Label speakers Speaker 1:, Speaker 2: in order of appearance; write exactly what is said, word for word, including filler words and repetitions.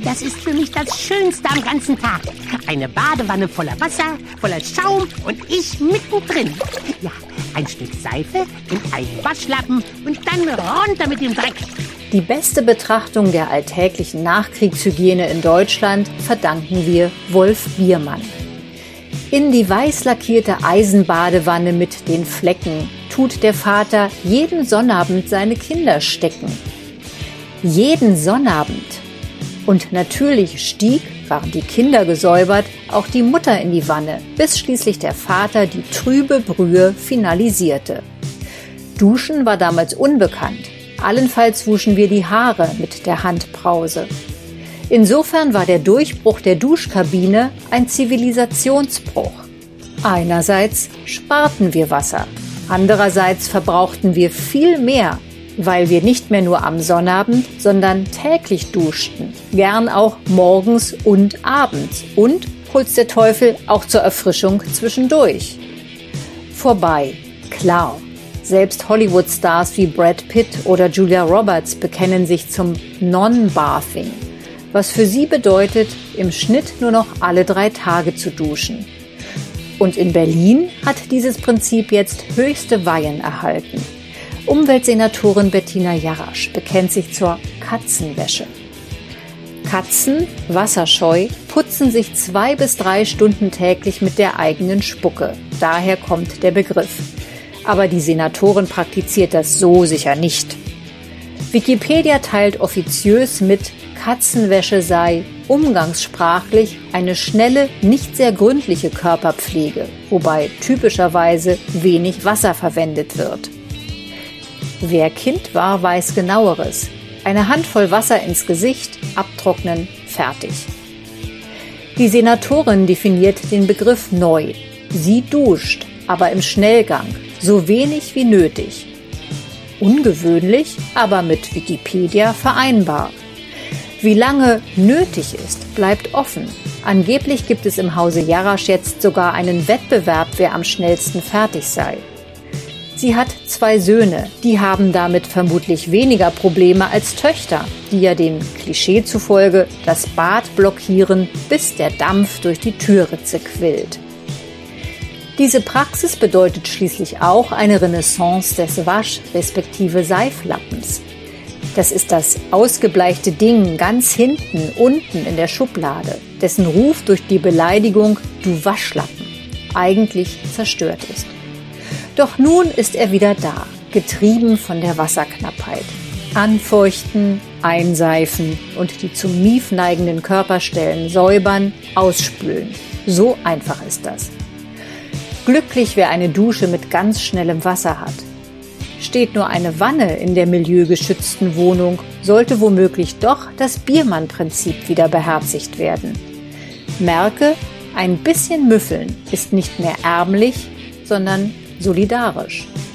Speaker 1: Das ist für mich das Schönste am ganzen Tag. Eine Badewanne voller Wasser, voller Schaum und ich mittendrin. Ja, ein Stück Seife in einen Waschlappen und dann runter mit dem Dreck.
Speaker 2: Die beste Betrachtung der alltäglichen Nachkriegshygiene in Deutschland verdanken wir Wolf Biermann. In die weiß lackierte Eisenbadewanne mit den Flecken tut der Vater jeden Sonnabend seine Kinder stecken. Jeden Sonnabend. Und natürlich stieg, waren die Kinder gesäubert, auch die Mutter in die Wanne, bis schließlich der Vater die trübe Brühe finalisierte. Duschen war damals unbekannt. Allenfalls wuschen wir die Haare mit der Handbrause. Insofern war der Durchbruch der Duschkabine ein Zivilisationsbruch. Einerseits sparten wir Wasser, andererseits verbrauchten wir viel mehr, weil wir nicht mehr nur am Sonnabend, sondern täglich duschten, gern auch morgens und abends und, hol's der Teufel, auch zur Erfrischung zwischendurch. Vorbei, klar. Selbst Hollywood-Stars wie Brad Pitt oder Julia Roberts bekennen sich zum Non-Bathing, was für sie bedeutet, im Schnitt nur noch alle drei Tage zu duschen. Und in Berlin hat dieses Prinzip jetzt höchste Weihen erhalten. Umweltsenatorin Bettina Jarasch bekennt sich zur Katzenwäsche. Katzen, wasserscheu, putzen sich zwei bis drei Stunden täglich mit der eigenen Spucke. Daher kommt der Begriff. Aber die Senatorin praktiziert das so sicher nicht. Wikipedia teilt offiziös mit, Katzenwäsche sei umgangssprachlich eine schnelle, nicht sehr gründliche Körperpflege, wobei typischerweise wenig Wasser verwendet wird. Wer Kind war, weiß Genaueres. Eine Handvoll Wasser ins Gesicht, abtrocknen, fertig. Die Senatorin definiert den Begriff neu. Sie duscht, aber im Schnellgang, so wenig wie nötig. Ungewöhnlich, aber mit Wikipedia vereinbar. Wie lange nötig ist, bleibt offen. Angeblich gibt es im Hause Jarasch jetzt sogar einen Wettbewerb, wer am schnellsten fertig sei. Sie hat zwei Söhne, die haben damit vermutlich weniger Probleme als Töchter, die ja dem Klischee zufolge das Bad blockieren, bis der Dampf durch die Türritze quillt. Diese Praxis bedeutet schließlich auch eine Renaissance des Wasch- respektive Seiflappens. Das ist das ausgebleichte Ding ganz hinten, unten in der Schublade, dessen Ruf durch die Beleidigung »du Waschlappen« eigentlich zerstört ist. Doch nun ist er wieder da, getrieben von der Wasserknappheit. Anfeuchten, einseifen und die zum Mief neigenden Körperstellen säubern, ausspülen. So einfach ist das. Glücklich, wer eine Dusche mit ganz schnellem Wasser hat. Steht nur eine Wanne in der milieugeschützten Wohnung, sollte womöglich doch das Biermann-Prinzip wieder beherzigt werden. Merke, ein bisschen müffeln ist nicht mehr ärmlich, sondern solidarisch.